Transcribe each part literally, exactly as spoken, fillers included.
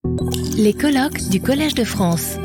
Les colloques du Collège de France.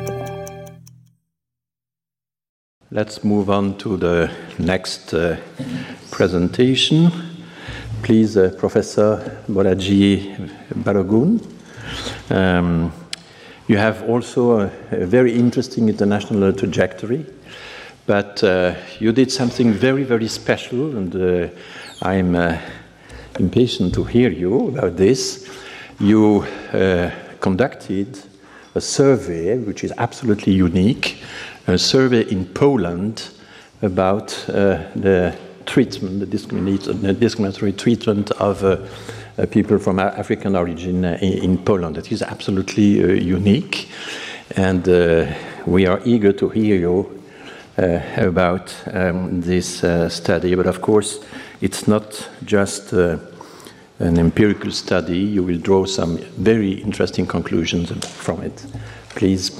Let's move on to the next uh, presentation. Please, uh, Professor Bolaji Balogun. Um, you have also a, a very interesting international trajectory, but uh, you did something very, very special, and uh, I'm uh, impatient to hear you about this. You uh, conducted a survey which is absolutely unique, a survey in Poland about uh, the treatment, the discriminatory, the discriminatory treatment of uh, uh, people from African origin uh, in, in Poland. That is absolutely uh, unique, and uh, we are eager to hear you uh, about um, this uh, study. But of course, it's not just uh, an empirical study. You will draw some very interesting conclusions from it. Please.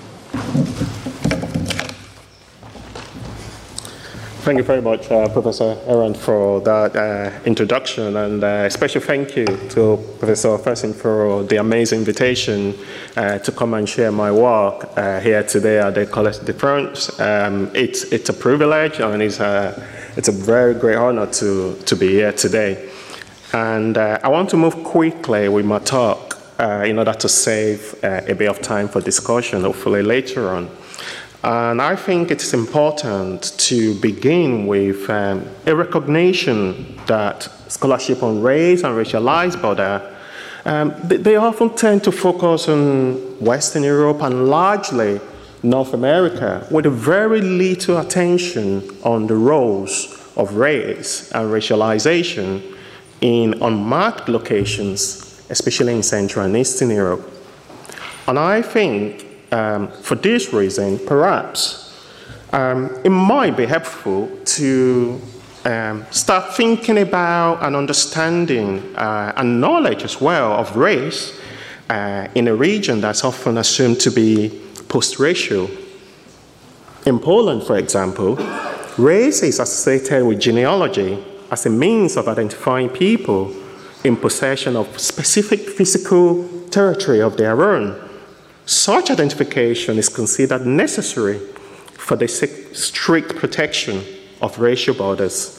Thank you very much, uh, Professor Aaron, for that uh, introduction, and uh, a special thank you to Professor Fersen for the amazing invitation uh, to come and share my work uh, here today at the Collège de France. Um, it's, it's a privilege, and it's a, it's a very great honor to, to be here today. And uh, I want to move quickly with my talk uh, in order to save uh, a bit of time for discussion, hopefully later on. And I think it's important to begin with um, a recognition that scholarship on race and racialized border, um, they, they often tend to focus on Western Europe and largely North America, with very little attention on the roles of race and racialization in unmarked locations, especially in Central and Eastern Europe. And I think Um, for this reason, perhaps um, it might be helpful to um, start thinking about and understanding uh, and knowledge as well of race uh, in a region that's often assumed to be post-racial. In Poland, for example, race is associated with genealogy as a means of identifying people in possession of specific physical territory of their own. Such identification is considered necessary for the strict protection of racial borders.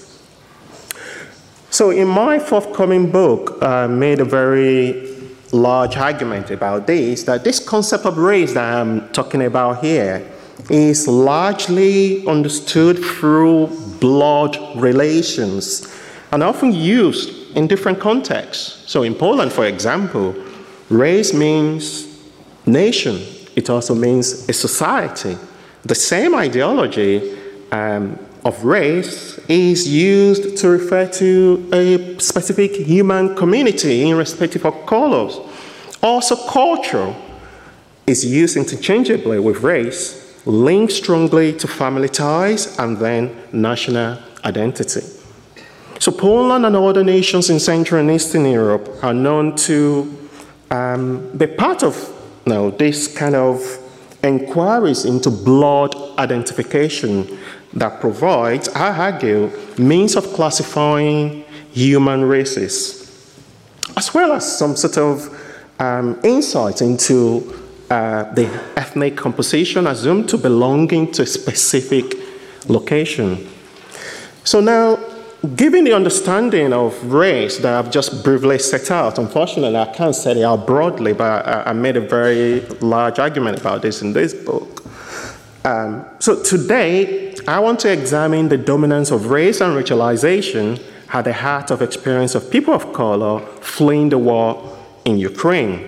So in my forthcoming book, I made a very large argument about this, that this concept of race that I'm talking about here is largely understood through blood relations and often used in different contexts. So in Poland, for example, race means nation. It also means a society. The same ideology um, of race is used to refer to a specific human community irrespective of colors. Also, culture is used interchangeably with race, linked strongly to family ties and then national identity. So Poland and other nations in Central and Eastern Europe are known to um, be part of Now, this kind of inquiries into blood identification that provides, I argue, means of classifying human races, as well as some sort of um, insight into uh, the ethnic composition assumed to belonging to a specific location. So now, given the understanding of race that I've just briefly set out, unfortunately I can't set it out broadly, but I, I made a very large argument about this in this book. Um, so today, I want to examine the dominance of race and racialization at the heart of experience of people of color fleeing the war in Ukraine.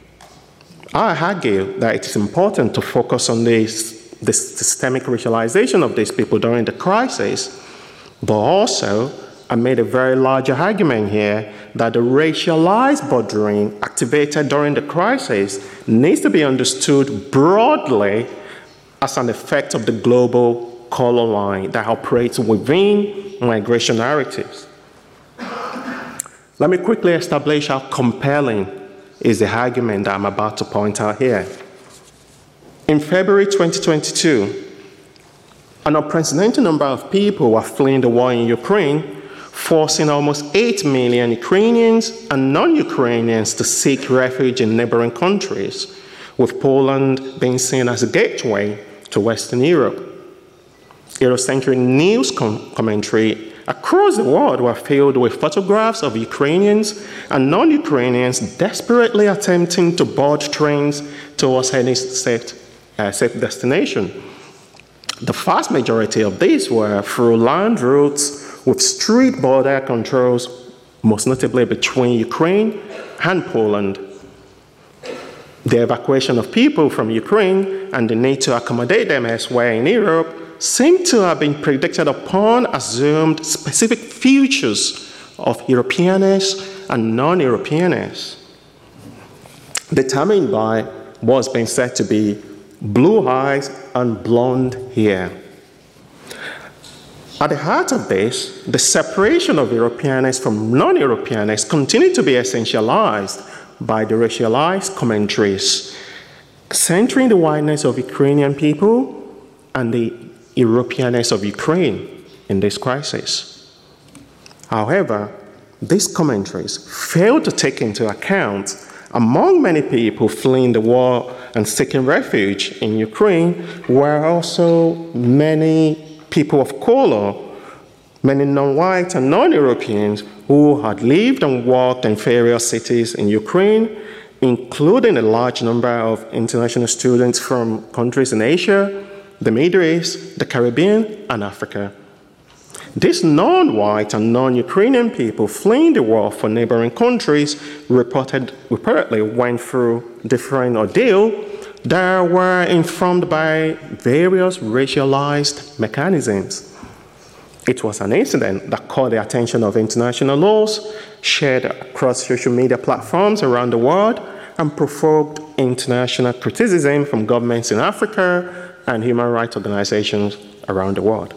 I argue that it is important to focus on this, this systemic racialization of these people during the crisis. But also, I made a very large argument here that the racialized bordering activated during the crisis needs to be understood broadly as an effect of the global color line that operates within migration narratives. Let me quickly establish how compelling is the argument that I'm about to point out here. In February twenty twenty-two, an unprecedented number of people were fleeing the war in Ukraine, forcing almost eight million Ukrainians and non-Ukrainians to seek refuge in neighboring countries, with Poland being seen as a gateway to Western Europe. Eurocentric news com- commentary across the world were filled with photographs of Ukrainians and non-Ukrainians desperately attempting to board trains towards any safe, uh, safe destination. The vast majority of these were through land routes with strict border controls, most notably between Ukraine and Poland. The evacuation of people from Ukraine and the need to accommodate them elsewhere in Europe seem to have been predicted upon assumed specific futures of Europeanness and non-Europeanness, determined by what's been said to be blue eyes and blonde hair. At the heart of this, the separation of Europeanness from non-Europeanness continued to be essentialized by the racialized commentaries, centering the whiteness of Ukrainian people and the Europeanness of Ukraine in this crisis. However, these commentaries failed to take into account, among many people fleeing the war and seeking refuge in Ukraine, were also many people of color, many non-white and non-Europeans who had lived and worked in various cities in Ukraine, including a large number of international students from countries in Asia, the Middle East, the Caribbean, and Africa. These non-white and non-Ukrainian people fleeing the war for neighboring countries reported, reportedly went through different ordeals that were informed by various racialized mechanisms. It was an incident that caught the attention of international laws, shared across social media platforms around the world, and provoked international criticism from governments in Africa and human rights organizations around the world.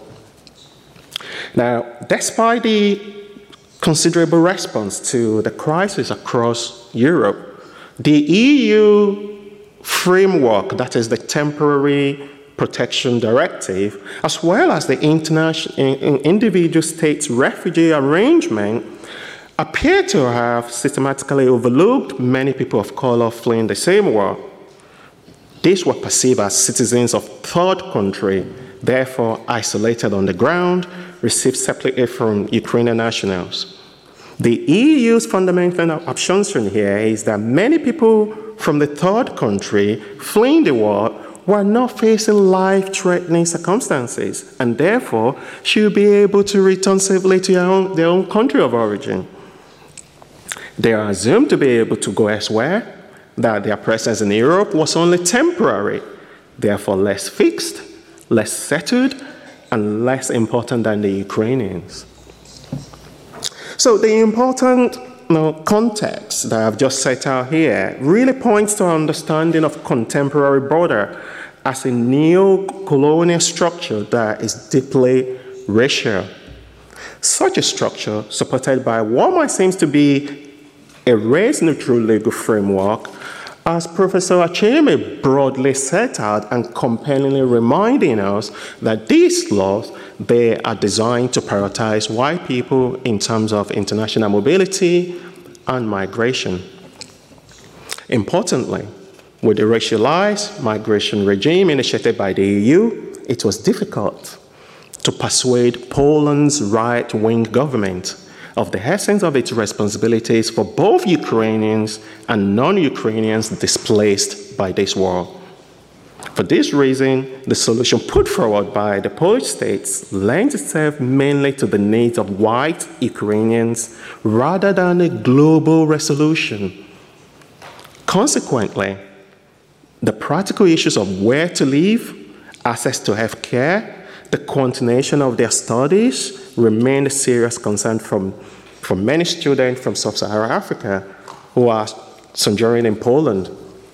Now, despite the considerable response to the crisis across Europe, the E U framework, that is the Temporary Protection Directive, as well as the international individual states refugee arrangement, appear to have systematically overlooked many people of color fleeing the same war. These were perceived as citizens of third country, therefore isolated on the ground, received separately from Ukrainian nationals. The E U's fundamental assumption here is that many people from the third country fleeing the war were not facing life-threatening circumstances and therefore should be able to return safely to their own, their own country of origin. They are assumed to be able to go elsewhere, that their presence in Europe was only temporary, therefore less fixed, less settled, and less important than the Ukrainians. So the important you know, context that I've just set out here really points to our understanding of contemporary border as a neo-colonial structure that is deeply racial. Such a structure, supported by what might seem to be a race-neutral legal framework, as Professor Acheme broadly set out and compellingly reminding us that these laws, they are designed to prioritize white people in terms of international mobility and migration. Importantly, with the racialized migration regime initiated by the E U, it was difficult to persuade Poland's right-wing government of the essence of its responsibilities for both Ukrainians and non-Ukrainians displaced by this war. For this reason, the solution put forward by the Polish states lends itself mainly to the needs of white Ukrainians rather than a global resolution. Consequently, the practical issues of where to live, access to health care, the continuation of their studies remain a serious concern from, from many students from sub-Saharan Africa who are sojourning in Poland.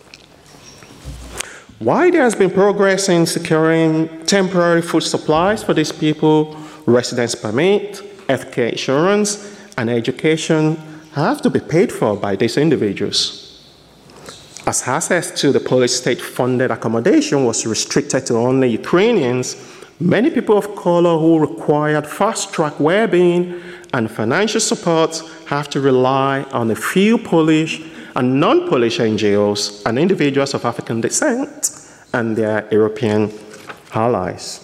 While there has been progress in securing temporary food supplies for these people, residence permit, healthcare insurance, and education have to be paid for by these individuals. As access to the Polish state-funded accommodation was restricted to only Ukrainians, many people of color who required fast-track well-being and financial support have to rely on a few Polish and non-Polish N G Os and individuals of African descent and their European allies.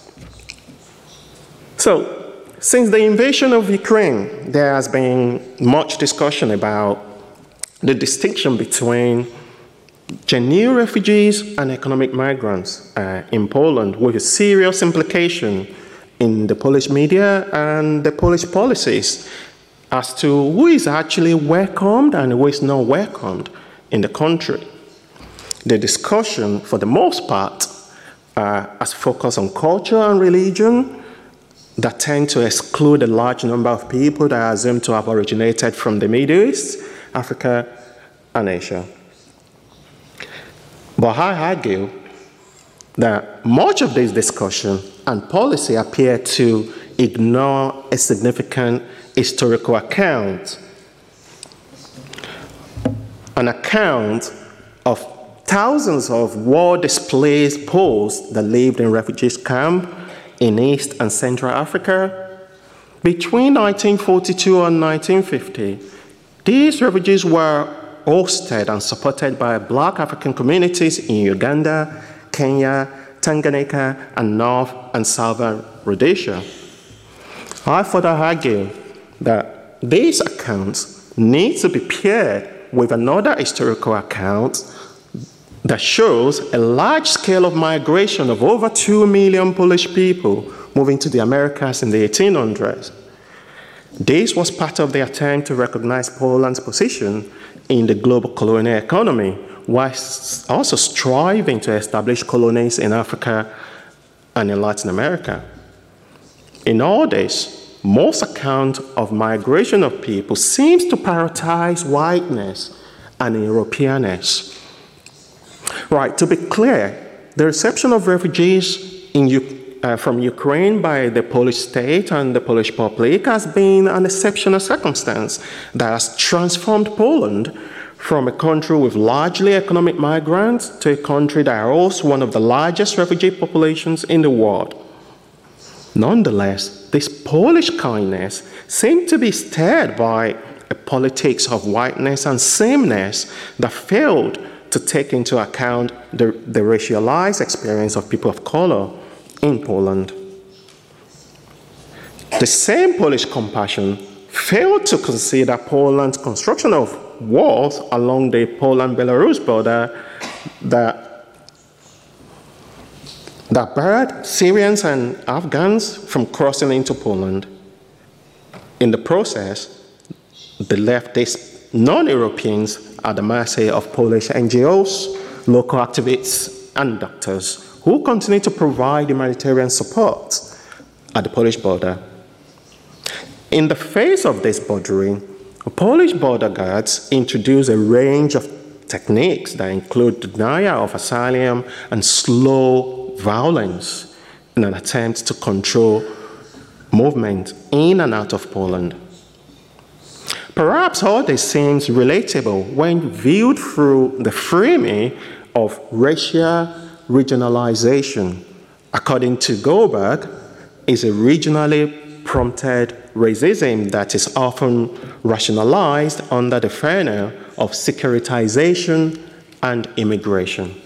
So, since the invasion of Ukraine, there has been much discussion about the distinction between genuine refugees and economic migrants uh, in Poland, with a serious implication in the Polish media and the Polish policies as to who is actually welcomed and who is not welcomed in the country. The discussion, for the most part, uh, has focused on culture and religion that tend to exclude a large number of people that are assumed to have originated from the Middle East, Africa, and Asia. But I argue that much of this discussion and policy appear to ignore a significant historical account, an account of thousands of war-displaced Poles that lived in refugee camps in East and Central Africa. Between nineteen forty-two and nineteen fifty, these refugees were hosted and supported by Black African communities in Uganda, Kenya, Tanganyika, and North and Southern Rhodesia. I further argue that these accounts need to be paired with another historical account that shows a large scale of migration of over two million Polish people moving to the Americas in the eighteen hundreds. This was part of the attempt to recognize Poland's position in the global colonial economy, whilst also striving to establish colonies in Africa and in Latin America. In all this, most account of migration of people seems to prioritize whiteness and Europeanness. Right, to be clear, the reception of refugees in, uh, from Ukraine by the Polish state and the Polish public has been an exceptional circumstance that has transformed Poland from a country with largely economic migrants to a country that hosts one of the largest refugee populations in the world. Nonetheless, this Polish kindness seemed to be stirred by a politics of whiteness and sameness that failed to take into account the, the racialized experience of people of color in Poland. The same Polish compassion failed to consider Poland's construction of walls along the Poland-Belarus border that, that barred Syrians and Afghans from crossing into Poland. In the process, they left these non-Europeans at the mercy of Polish N G Os, local activists, and doctors who continue to provide humanitarian support at the Polish border. In the face of this bordering, Polish border guards introduce a range of techniques that include denial of asylum and slow violence in an attempt to control movement in and out of Poland. Perhaps all this seems relatable when viewed through the framing of racial regionalization. According to Goldberg, is a regionally prompted racism that is often rationalized under the banner of securitization and immigration.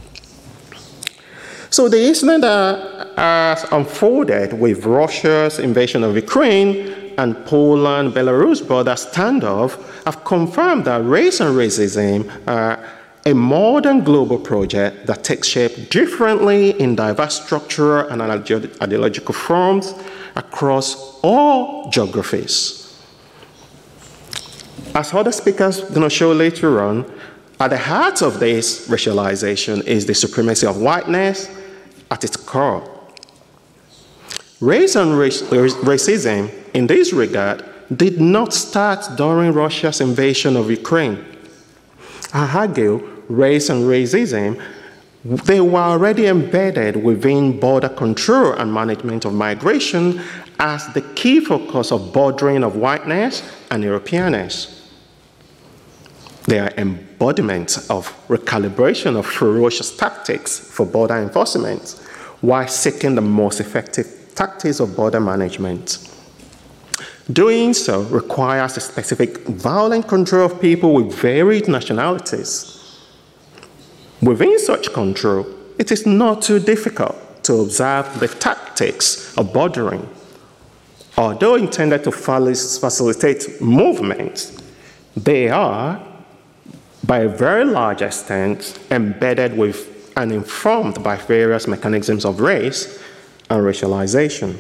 So the incident that has unfolded with Russia's invasion of Ukraine and Poland-Belarus border standoff have confirmed that race and racism are a modern global project that takes shape differently in diverse structural and ideological forms across all geographies. As other speakers are going to show later on, at the heart of this racialization is the supremacy of whiteness at its core. Race and race, racism in this regard did not start during Russia's invasion of Ukraine. I argue race and racism, they were already embedded within border control and management of migration as the key focus of bordering of whiteness and Europeanness. They are embodiments of recalibration of ferocious tactics for border enforcement while seeking the most effective tactics of border management. Doing so requires a specific violent control of people with varied nationalities. Within such control, it is not too difficult to observe the tactics of bordering. Although intended to facilitate movement, they are, by a very large extent, embedded with and informed by various mechanisms of race and racialization.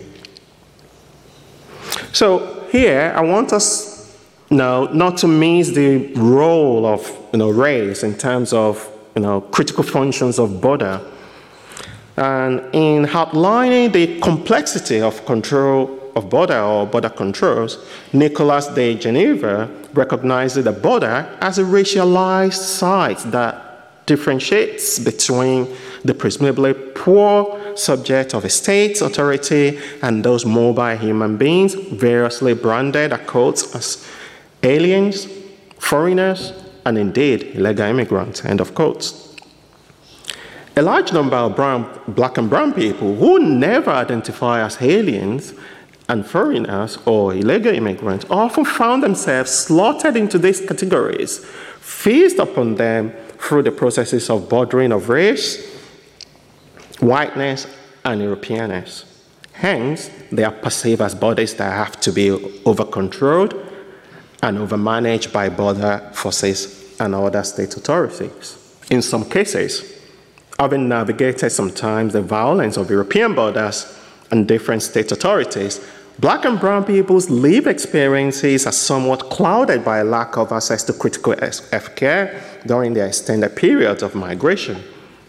So here, I want us now not to miss the role of you know, race in terms of you know, critical functions of border. And in outlining the complexity of control of border or border controls, Nicolas de Geneva recognized the border as a racialized site that differentiates between the presumably poor subject of a state authority and those mobile human beings variously branded at quotes as aliens, foreigners, and indeed illegal immigrants, end of quotes. A large number of brown, black and brown people who never identify as aliens and foreigners or illegal immigrants often found themselves slotted into these categories, feasted upon them through the processes of bordering of race, whiteness, and Europeanness. Hence, they are perceived as bodies that have to be over-controlled and over-managed by border forces and other state authorities. In some cases, having navigated sometimes the violence of European borders and different state authorities, black and brown people's lived experiences are somewhat clouded by a lack of access to critical health care during their extended periods of migration.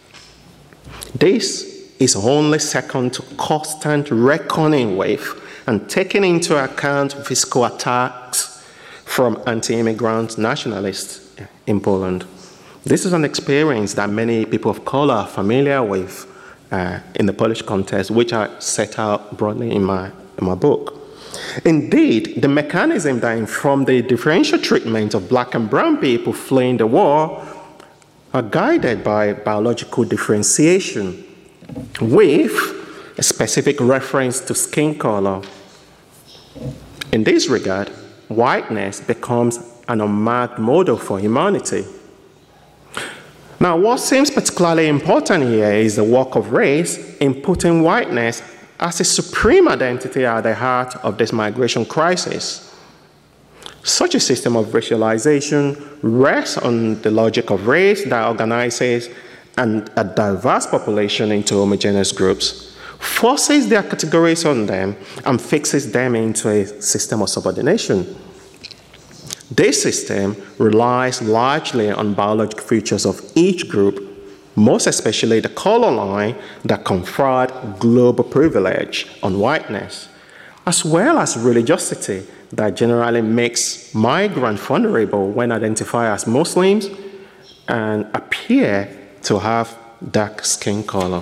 This is only second to constant reckoning with and taking into account physical attacks from anti-immigrant nationalists in Poland. This is an experience that many people of color are familiar with uh, in the Polish context, which I set out broadly in my, in my book. Indeed, the mechanism that informed the differential treatment of black and brown people fleeing the war are guided by biological differentiation with a specific reference to skin color. In this regard, whiteness becomes an unmarked model for humanity. Now, what seems particularly important here is the work of race in putting whiteness as a supreme identity at the heart of this migration crisis. Such a system of racialization rests on the logic of race that organizes and a diverse population into homogeneous groups, forces their categories on them, and fixes them into a system of subordination. This system relies largely on biological features of each group, most especially the color line that conferred global privilege on whiteness, as well as religiosity that generally makes migrants vulnerable when identified as Muslims and appear to have dark skin color.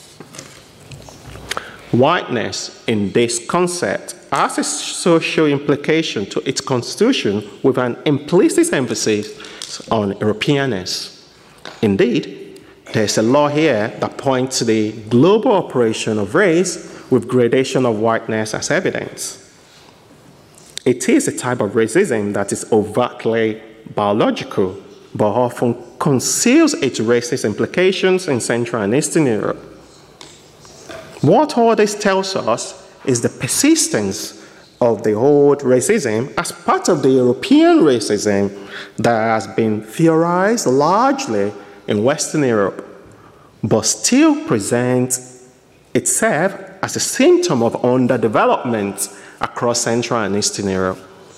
Whiteness in this concept has a social implication to its constitution with an implicit emphasis on Europeanness. Indeed, there's a law here that points to the global operation of race with gradation of whiteness as evidence. It is a type of racism that is overtly biological, but often conceals its racist implications in Central and Eastern Europe. What all this tells us is the persistence of the old racism as part of the European racism that has been theorized largely in Western Europe, but still presents itself as a symptom of underdevelopment across Central and Eastern Europe.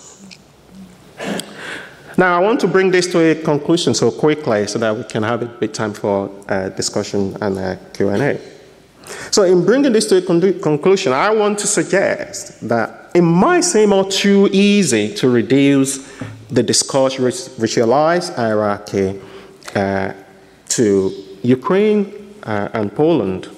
Now, I want to bring this to a conclusion so quickly so that we can have a bit time for uh, discussion and uh, Q and A. So in bringing this to a con- conclusion, I want to suggest that it might seem all too easy to reduce the discourse racialized hierarchy uh, to Ukraine uh, and Poland.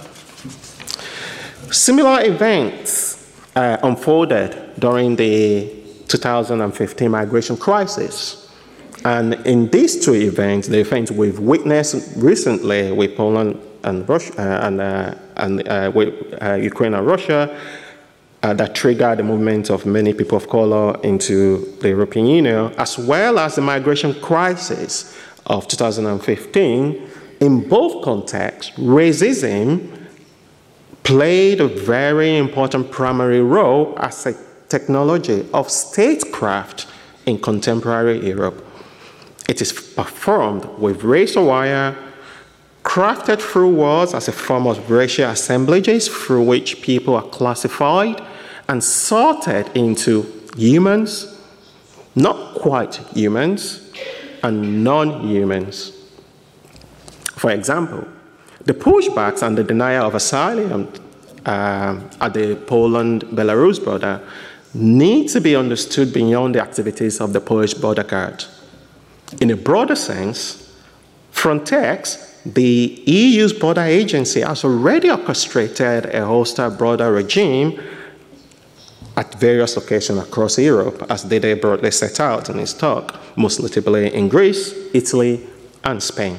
Similar events uh, unfolded during the two thousand fifteen migration crisis. And in these two events, the events we've witnessed recently with Poland and Russia, uh, and, uh, and uh, with uh, Ukraine and Russia, uh, that triggered the movement of many people of color into the European Union, as well as the migration crisis of two thousand fifteen, in both contexts, racism played a very important primary role as a technology of statecraft in contemporary Europe. It is performed with razor wire, crafted through words as a form of racial assemblages through which people are classified and sorted into humans, not quite humans, and non-humans. For example, the pushbacks and the denial of asylum uh, at the Poland-Belarus border need to be understood beyond the activities of the Polish border guard. In a broader sense, Frontex, the E U's border agency, has already orchestrated a hostile border regime at various locations across Europe, as Dede broadly set out in his talk, most notably in Greece, Italy, and Spain.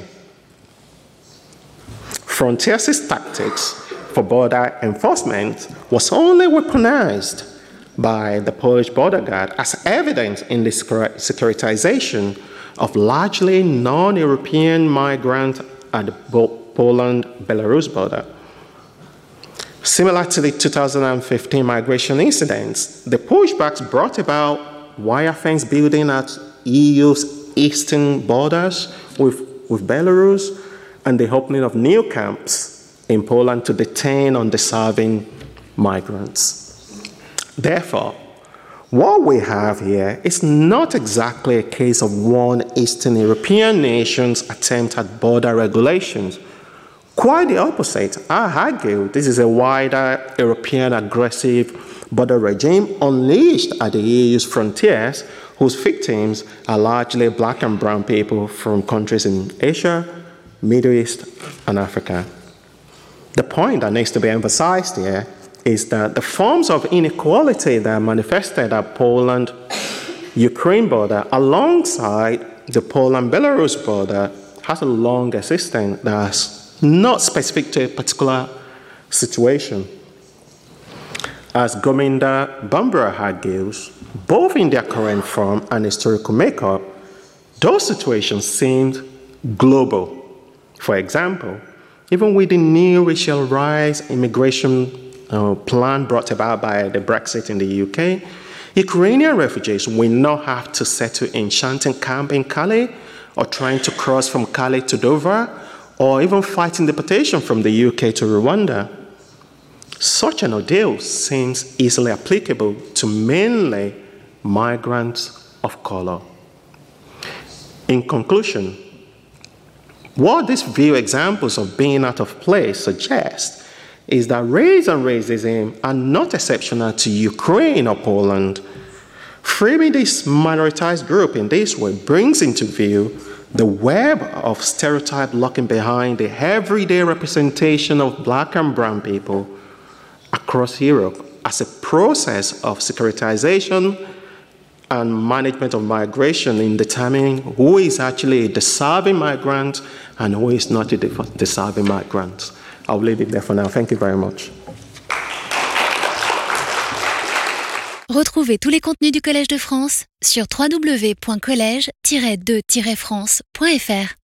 Frontex's tactics for border enforcement was only weaponized by the Polish border guard, as evident in the securitization of largely non-European migrants at the Poland-Belarus border. Similar to the two thousand fifteen migration incidents, the pushbacks brought about wire fence building at E U's eastern borders with, with Belarus, and the opening of new camps in Poland to detain undeserving migrants. Therefore, what we have here is not exactly a case of one Eastern European nation's attempt at border regulations. Quite the opposite. I argue this is a wider European aggressive border regime unleashed at the E U's frontiers, whose victims are largely black and brown people from countries in Asia, Middle East, and Africa. The point that needs to be emphasized here is that the forms of inequality that manifested at Poland-Ukraine border alongside the Poland-Belarus border has a long existence that's not specific to a particular situation. As Gominda Bambara argues, both in their current form and historical makeup, those situations seemed global. For example, even with the new racial rights immigration uh, plan brought about by the Brexit in the U K, Ukrainian refugees will not have to settle in shanty camp in Calais, or trying to cross from Calais to Dover, or even fighting deportation from the U K to Rwanda. Such an ordeal seems easily applicable to mainly migrants of color. In conclusion, what these few examples of being out of place suggest is that race and racism are not exceptional to Ukraine or Poland. Framing this minoritized group in this way brings into view the web of stereotype lurking behind the everyday representation of black and brown people across Europe as a process of securitization and management of migration in determining who is actually a deserving migrant and who is not a deserving migrant. I'll leave it there for now. Thank you very much. Retrouvez tous les contenus du Collège de France sur w w w point collège tiret de tiret france point f r.